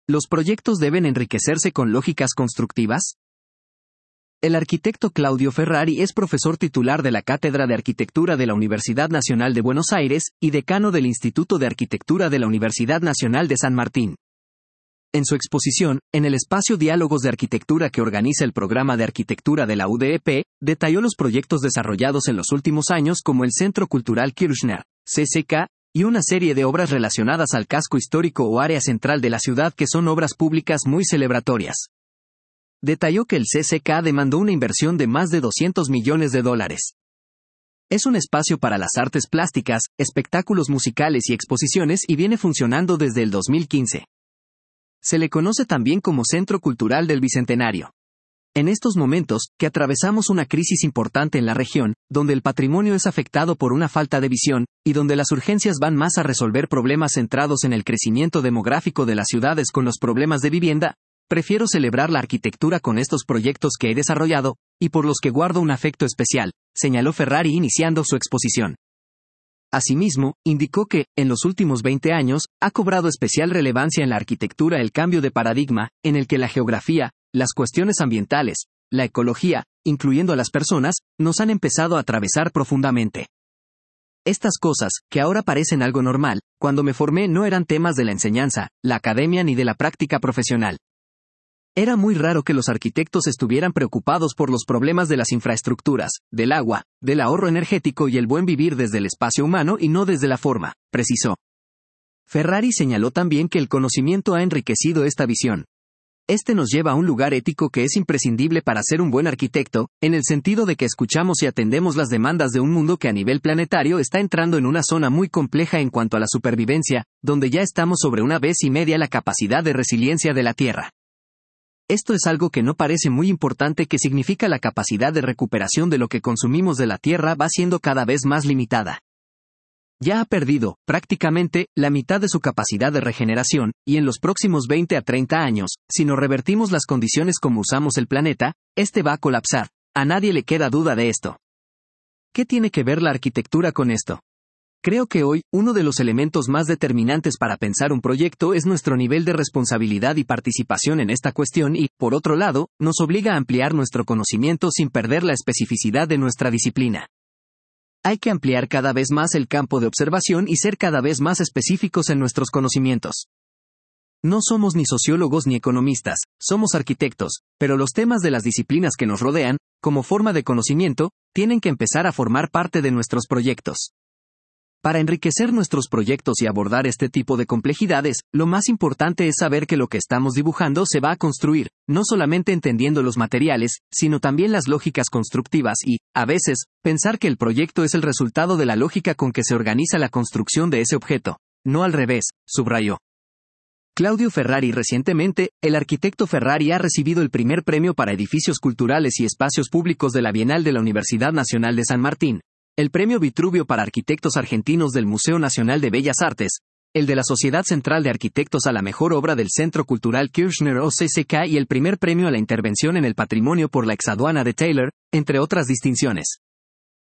¿Los proyectos deben enriquecerse con lógicas constructivas? El arquitecto Claudio Ferrari es profesor titular de la Cátedra de Arquitectura de la Universidad Nacional de Buenos Aires y decano del Instituto de Arquitectura de la Universidad Nacional de San Martín. En su exposición, en el espacio Diálogos de Arquitectura que organiza el Programa de Arquitectura de la UDEP, detalló los proyectos desarrollados en los últimos años como el Centro Cultural Kirchner, CCK, y una serie de obras relacionadas al casco histórico o área central de la ciudad que son obras públicas muy celebratorias. Detalló que el CCK demandó una inversión de más de $200 millones. Es un espacio para las artes plásticas, espectáculos musicales y exposiciones y viene funcionando desde el 2015. Se le conoce también como Centro Cultural del Bicentenario. En estos momentos, que atravesamos una crisis importante en la región, donde el patrimonio es afectado por una falta de visión, y donde las urgencias van más a resolver problemas centrados en el crecimiento demográfico de las ciudades con los problemas de vivienda, prefiero celebrar la arquitectura con estos proyectos que he desarrollado, y por los que guardo un afecto especial, señaló Ferrari iniciando su exposición. Asimismo, indicó que, en los últimos 20 años, ha cobrado especial relevancia en la arquitectura el cambio de paradigma, en el que la geografía, las cuestiones ambientales, la ecología, incluyendo a las personas, nos han empezado a atravesar profundamente. Estas cosas, que ahora parecen algo normal, cuando me formé no eran temas de la enseñanza, la academia ni de la práctica profesional. Era muy raro que los arquitectos estuvieran preocupados por los problemas de las infraestructuras, del agua, del ahorro energético y el buen vivir desde el espacio humano y no desde la forma, precisó. Ferrari señaló también que el conocimiento ha enriquecido esta visión. Este nos lleva a un lugar ético que es imprescindible para ser un buen arquitecto, en el sentido de que escuchamos y atendemos las demandas de un mundo que a nivel planetario está entrando en una zona muy compleja en cuanto a la supervivencia, donde ya estamos sobre una vez y media la capacidad de resiliencia de la Tierra. Esto es algo que no parece muy importante, que significa la capacidad de recuperación de lo que consumimos de la Tierra va siendo cada vez más limitada. Ya ha perdido, prácticamente, la mitad de su capacidad de regeneración, y en los próximos 20 a 30 años, si no revertimos las condiciones como usamos el planeta, este va a colapsar. A nadie le queda duda de esto. ¿Qué tiene que ver la arquitectura con esto? Creo que hoy, uno de los elementos más determinantes para pensar un proyecto es nuestro nivel de responsabilidad y participación en esta cuestión y, por otro lado, nos obliga a ampliar nuestro conocimiento sin perder la especificidad de nuestra disciplina. Hay que ampliar cada vez más el campo de observación y ser cada vez más específicos en nuestros conocimientos. No somos ni sociólogos ni economistas, somos arquitectos, pero los temas de las disciplinas que nos rodean, como forma de conocimiento, tienen que empezar a formar parte de nuestros proyectos. Para enriquecer nuestros proyectos y abordar este tipo de complejidades, lo más importante es saber que lo que estamos dibujando se va a construir, no solamente entendiendo los materiales, sino también las lógicas constructivas y, a veces, pensar que el proyecto es el resultado de la lógica con que se organiza la construcción de ese objeto, no al revés, subrayó. Claudio Ferrari. Recientemente, el arquitecto Ferrari ha recibido el primer premio para edificios culturales y espacios públicos de la Bienal de la Universidad Nacional de San Martín, el Premio Vitruvio para Arquitectos Argentinos del Museo Nacional de Bellas Artes, el de la Sociedad Central de Arquitectos a la Mejor Obra del Centro Cultural Kirchner o CCK y el primer premio a la intervención en el patrimonio por la exaduana de Taylor, entre otras distinciones.